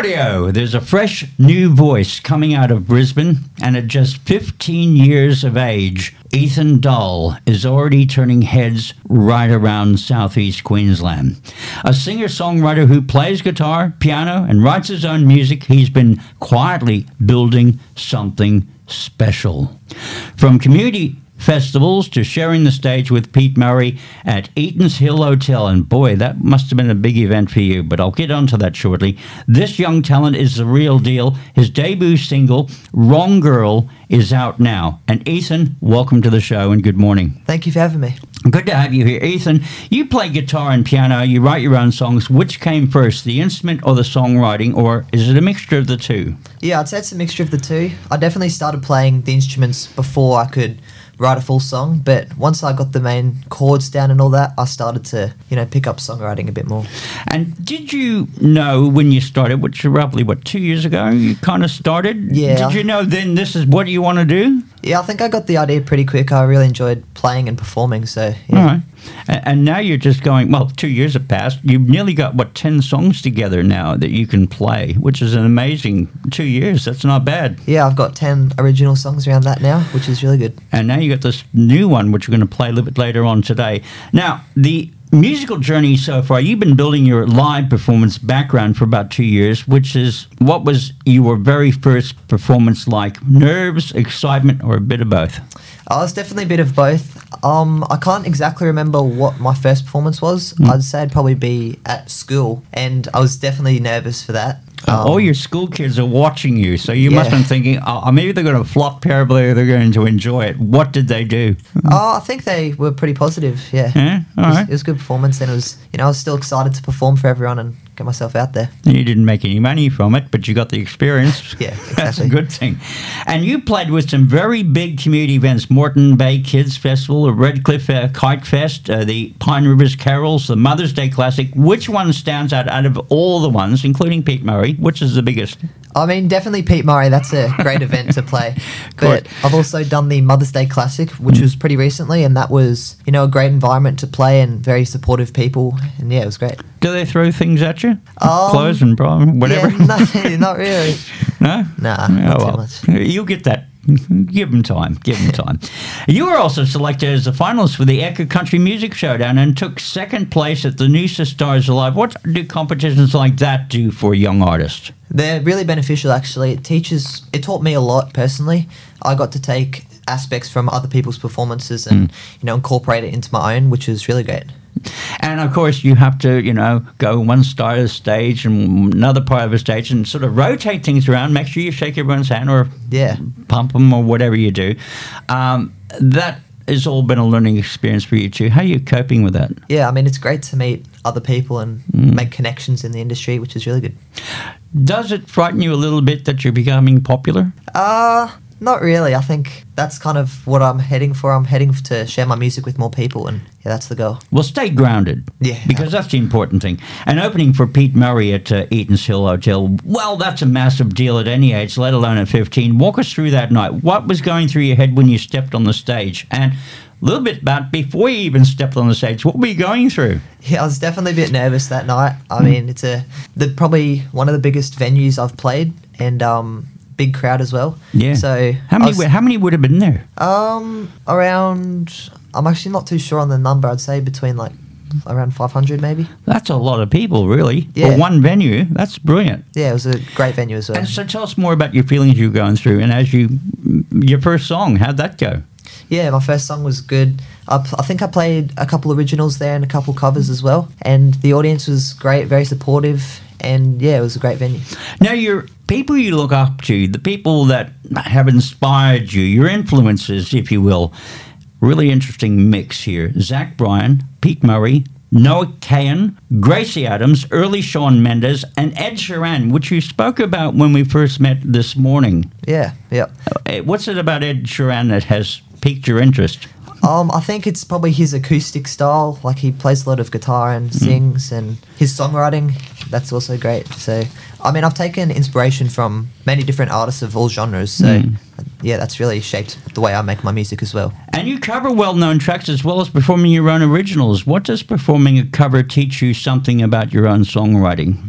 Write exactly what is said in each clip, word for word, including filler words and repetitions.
Radio. There's a fresh new voice coming out of Brisbane, and at just fifteen years of age, Ethan Dull is already turning heads right around southeast Queensland. A singer-songwriter who plays guitar, piano, and writes his own music, he's been quietly building something special. From community festivals to sharing the stage with Pete Murray at Eaton's Hill Hotel. And boy, that must have been a big event for you, but I'll get onto that shortly. This young talent is the real deal. His debut single, Wrong Girl, is out now. And Ethan, welcome to the show and good morning. Thank you for having me. Good to have you here. Ethan, you play guitar and piano, you write your own songs. Which came first, the instrument or the songwriting, or is it a mixture of the two? Yeah, I'd say it's a mixture of the two. I definitely started playing the instruments before I could write a full song, but once I got the main chords down and all that, I started to, you know, pick up songwriting a bit more. And did you know when you started, which roughly, what, two years ago, you kind of started? Yeah. Did you know then this is what you want to do? Yeah, I think I got the idea pretty quick. I really enjoyed playing and performing, so yeah. All right. And, and now you're just going, well, two years have passed. You've nearly got, what, ten songs together now that you can play, which is an amazing two years. That's not bad. Yeah, I've got ten original songs around that now, which is really good. And now you got this new one, which we're going to play a little bit later on today. Now, the musical journey so far, you've been building your live performance background for about two years, which is, what was your very first performance like? Nerves, excitement, or a bit of both? Oh, it's definitely a bit of both. Um, I can't exactly remember what my first performance was. Mm. I'd say it'd probably be at school, and I was definitely nervous for that. Um, all your school kids are watching you, so you yeah. must have been thinking, oh, maybe they're going to flop terribly or they're going to enjoy it. What did they do? Oh, I think they were pretty positive, yeah. Yeah, all it was, right. It was a good performance, and it was, you know, I was still excited to perform for everyone and get myself out there. You didn't make any money from it, but you got the experience. Yeah, exactly. That's a good thing. And you played with some very big community events, Moreton Bay Kids Festival, the Redcliffe uh, Kite Fest, uh, the Pine Rivers Carols, the Mother's Day Classic. Which one stands out out of all the ones, including Pete Murray? Which is the biggest? I mean, definitely Pete Murray. That's a great event to play. But I've also done the Mother's Day Classic, which was pretty recently, and that was, you know, a great environment to play and very supportive people. And yeah, it was great. Do they throw things at you? Um, Clothes and bra, whatever? Yeah, no, not really. No? Nah, oh, not well, too much. You'll get that. Give them time. Give them time. You were also selected as a finalist for the Echo Country Music Showdown and took second place at the Noosa Stars Alive. What do competitions like that do for a young artist? They're really beneficial, actually. It teaches, it taught me a lot personally. I got to take aspects from other people's performances and, mm. you know, incorporate it into my own, which is really great. And, of course, you have to, you know, go one side of the stage and another part of the stage and sort of rotate things around. Make sure you shake everyone's hand or yeah. pump them or whatever you do. Um, that has all been a learning experience for you too. How are you coping with that? Yeah, I mean, it's great to meet other people and mm. make connections in the industry, which is really good. Does it frighten you a little bit that you're becoming popular? Uh... Not really. I think that's kind of what I'm heading for. I'm heading to share my music with more people, and yeah, that's the goal. Well, stay grounded. Yeah. Because that's the important thing. And opening for Pete Murray at uh, Eaton's Hill Hotel, well, that's a massive deal at any age, let alone at fifteen. Walk us through that night. What was going through your head when you stepped on the stage? And a little bit about before you even stepped on the stage, what were you going through? Yeah, I was definitely a bit nervous that night. I mm. mean, it's a the probably one of the biggest venues I've played, and um. big crowd as well. Yeah. So how many? was, how many would have been there? Um, around. I'm actually not too sure on the number. I'd say between like around five hundred maybe. That's a lot of people, really, yeah. for one venue. That's brilliant. Yeah, it was a great venue as well. And so, tell us more about your feelings you were going through, and as you, your first song, how'd that go? Yeah, my first song was good. I, I think I played a couple originals there and a couple covers as well, and the audience was great, very supportive. And yeah, it was a great venue. Now, your people you look up to, the people that have inspired you, your influences, if you will, really interesting mix here. Zach Bryan, Pete Murray, Noah Kahan, Gracie Adams, early Shawn Mendes, and Ed Sheeran, which you spoke about when we first met this morning. Yeah, yeah. What's it about Ed Sheeran that has piqued your interest? Um, I think it's probably his acoustic style. Like, he plays a lot of guitar and sings, mm. and his songwriting, that's also great. So, I mean, I've taken inspiration from many different artists of all genres. So, mm. yeah, that's really shaped the way I make my music as well. And you cover well-known tracks as well as performing your own originals. What does performing a cover teach you something about your own songwriting?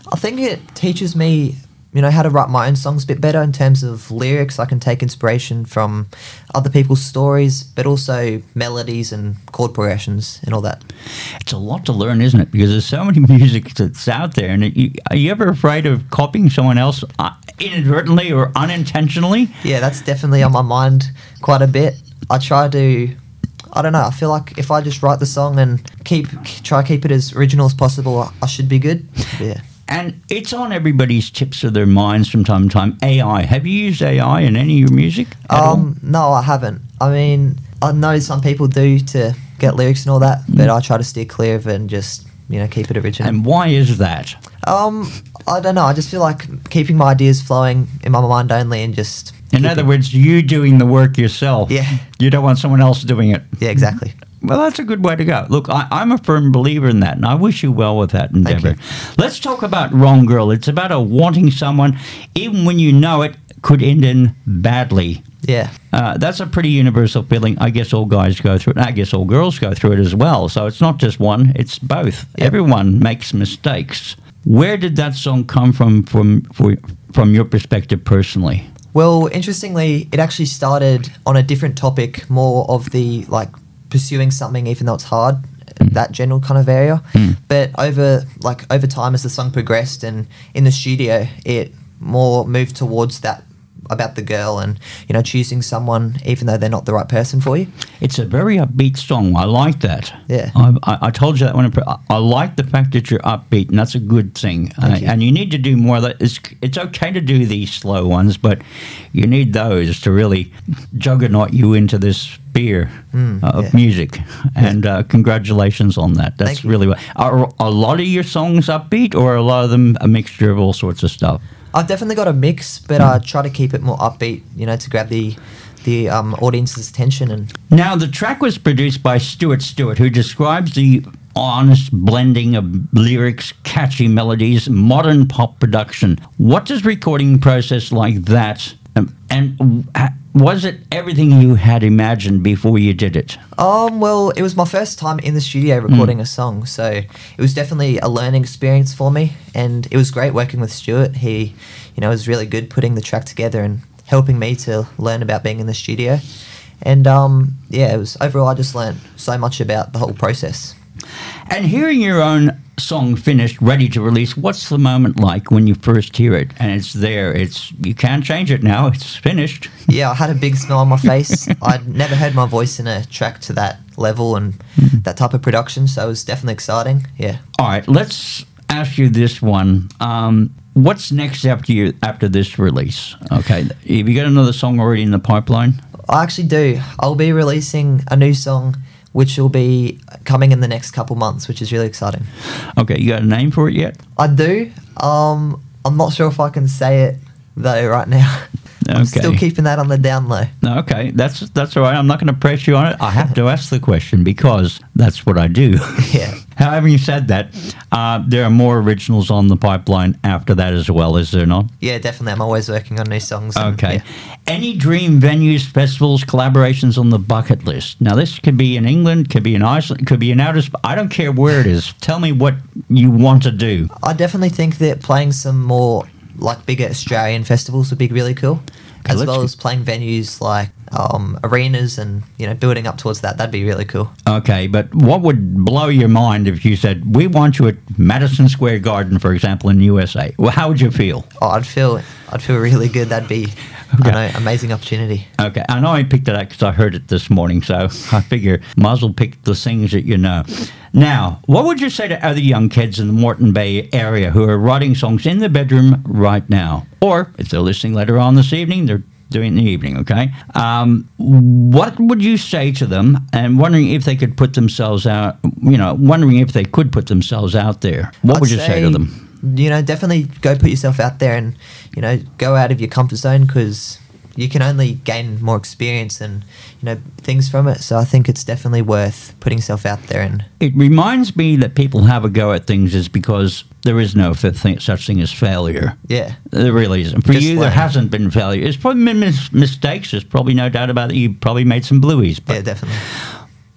I think it teaches me, you know, how to write my own songs a bit better in terms of lyrics. I can take inspiration from other people's stories, but also melodies and chord progressions and all that. It's a lot to learn, isn't it? Because there's so many music that's out there. And you, are you ever afraid of copying someone else uh, inadvertently or unintentionally? Yeah, that's definitely on my mind quite a bit. I try to, I don't know, I feel like if I just write the song and keep try keep it as original as possible, I should be good. Yeah. And it's on everybody's tips of their minds from time to time. A I. Have you used A I in any of your music at Um, no, I haven't. I mean, I know some people do to get lyrics and all that, Mm. but I try to steer clear of it and just, you know, keep it all? original. And why is that? Um, I don't know. I just feel like keeping my ideas flowing in my mind only and just. In keep other it- words, you doing the work yourself. Yeah. You don't want someone else doing it. Yeah, exactly. Well, that's a good way to go. Look, I, I'm a firm believer in that, and I wish you well with that endeavor. you. Let's talk about Wrong Girl. It's about a wanting someone, even when you know it could end in badly. Yeah. Uh, that's a pretty universal feeling. I guess all guys go through it. I guess all girls go through it as well. So it's not just one, it's both. Yep. Everyone makes mistakes. Where did that song come from, from, for, from your perspective personally? Well, interestingly, it actually started on a different topic, more of the like pursuing something even though it's hard, that general kind of area. Mm. But over like over time as the song progressed and in the studio, it more moved towards that about the girl and, you know, choosing someone even though they're not the right person for you. It's a very upbeat song. I like that. Yeah. I, I, I told you that when I, pre- I like the fact that you're upbeat, and that's a good thing. Uh, you. and you need to do more of that. It's, it's okay to do these slow ones, but you need those to really juggernaut you into this sphere Mm, uh, of yeah. music. And uh, congratulations on that. That's Thank you. really well. Are a lot of your songs upbeat, or are a lot of them a mixture of all sorts of stuff? I've definitely got a mix, but I try to keep it more upbeat, you know, to grab the the um, audience's attention. And Now, the track was produced by Stuart Stewart, who describes the honest blending of lyrics, catchy melodies, modern pop production. What does recording process like that, um, and uh, was it everything you had imagined before you did it? Um, well, it was my first time in the studio recording a song, so it was definitely a learning experience for me, and it was great working with Stuart. He, you know, was really good putting the track together and helping me to learn about being in the studio. And um, yeah, it was overall I just learned so much about the whole process. And hearing your own song finished, ready to release, what's the moment like when you first hear it and it's there? It's you can't change it now. It's finished. Yeah, I had a big smile on my face. I'd never heard my voice in a track to that level and that type of production, so it was definitely exciting. Yeah. All right, let's ask you this one. Um, what's next after you after this release? Okay, have you got another song already in the pipeline? I actually do. I'll be releasing a new song which will be coming in the next couple months, which is really exciting. Okay, you got a name for it yet? I do. Um, I'm not sure if I can say it though right now. I'm Okay. still keeping that on the down low. Okay, that's that's all right. I'm not going to press you on it. I have to ask the question because that's what I do. Yeah. Having said that, uh, there are more originals on the pipeline after that as well, is there not? Yeah, definitely. I'm always working on new songs. and, Okay. yeah. Any dream venues, festivals, collaborations on the bucket list? Now, this could be in England, could be in Iceland, could be in outer space. I don't care where it is. Tell me what you want to do. I definitely think that playing some more like bigger Australian festivals would be really cool, Okay, as let's well go- as playing venues like um, arenas and, you know, building up towards that. That'd be really cool. Okay, but what would blow your mind if you said, we want you at Madison Square Garden, for example, in U S A? Well, how would you feel? Oh, I'd feel I'd feel really good. That'd be Okay. I know, amazing opportunity. Okay, I know I picked it up because I heard it this morning, so I figure might as well pick the things that you know. Now, what would you say to other young kids in the Moreton Bay area who are writing songs in the bedroom right now? Or if they're listening later on this evening, they're doing it in the evening, okay? Um, what would you say to them and wondering if they could put themselves out, you know, wondering if they could put themselves out there? What I'd would you say to them? You know, definitely go put yourself out there and, you know, go out of your comfort zone because you can only gain more experience and, you know, things from it. So I think it's definitely worth putting yourself out there. And It reminds me that people have a go at things is because there is no f- thing, such thing as failure. yeah, There really isn't. For Just you, there learn. hasn't been failure. It's probably been mis- mistakes. There's probably no doubt about it. You probably made some blueies. But yeah, definitely.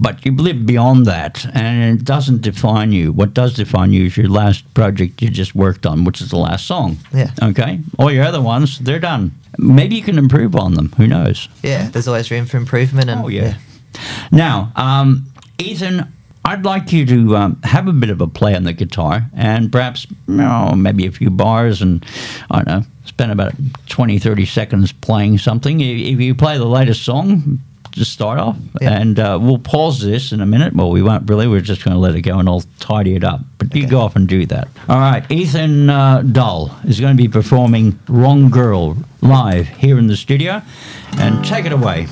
But you've lived beyond that, and it doesn't define you. What does define you is your last project you just worked on, which is the last song. Yeah. Okay? All your other ones, they're done. Maybe you can improve on them. Who knows? Yeah, there's always room for improvement. And, Oh, yeah. Now, um, Ethan, I'd like you to um, have a bit of a play on the guitar and perhaps, you know, maybe a few bars and, I don't know, spend about twenty, thirty seconds playing something. If if you play the latest song, just start off, Yeah. and uh, we'll pause this in a minute. Well, we won't really. We're just going to let it go, and I'll tidy it up. But you Okay. go off and do that. All right. Ethan uh, Dull is going to be performing Wrong Girl live here in the studio. And take it away.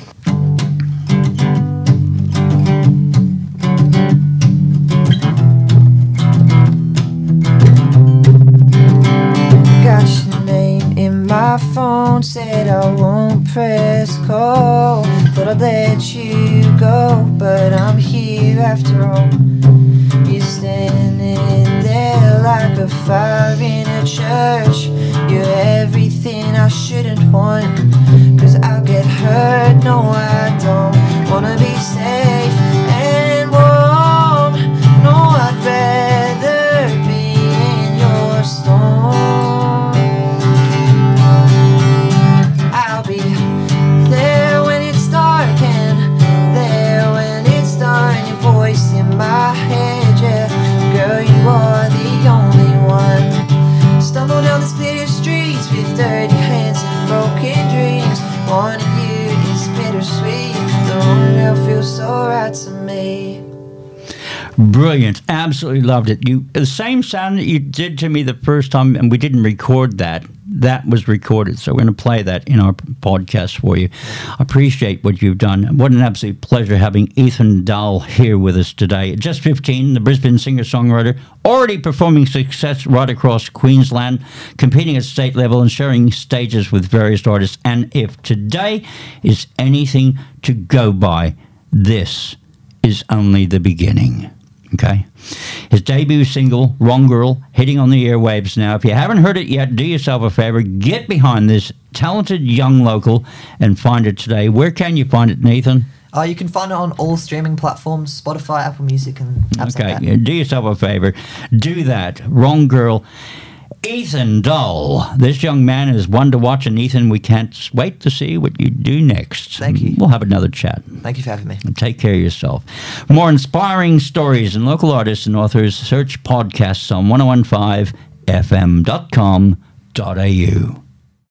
got your name in my phone, said I won't press call. Thought I'd let you go, but I'm here after all. You're standing there like a fire in a church. You're everything I shouldn't want, cause I'll get hurt. No, I don't wanna be safe and warm. No, I'd rather be in your storm. I'll be there when it's dark and there when it's done. Your voice in my head, yeah. Girl, you are the only one. Stumble down the split streets with dirty hands and broken dreams. Wanting you is bittersweet. The wrong girl feels so right to me. Brilliant. Absolutely loved it. You the same sound that you did to me the first time, and we didn't record that. That was recorded, so we're going to play that in our podcast for you. I appreciate what you've done. What an absolute pleasure having Ethan Dull here with us today. At just fifteen, the Brisbane singer-songwriter, already performing success right across Queensland, competing at state level and sharing stages with various artists. And if today is anything to go by, this is only the beginning. Okay? His debut single, Wrong Girl, hitting on the airwaves now. If you haven't heard it yet, do yourself a favor. Get behind this talented young local and find it today. Where can you find it, Nathan? Uh, you can find it on all streaming platforms, Spotify, Apple Music, and apps Okay, like that. yeah, do yourself a favor. Do that. Wrong Girl. Ethan Dull. This young man is one to watch, and Ethan, we can't wait to see what you do next. Thank you. We'll have another chat. Thank you for having me. And take care of yourself. For more inspiring stories and local artists and authors, search podcasts on ten fifteen f m dot com dot a u.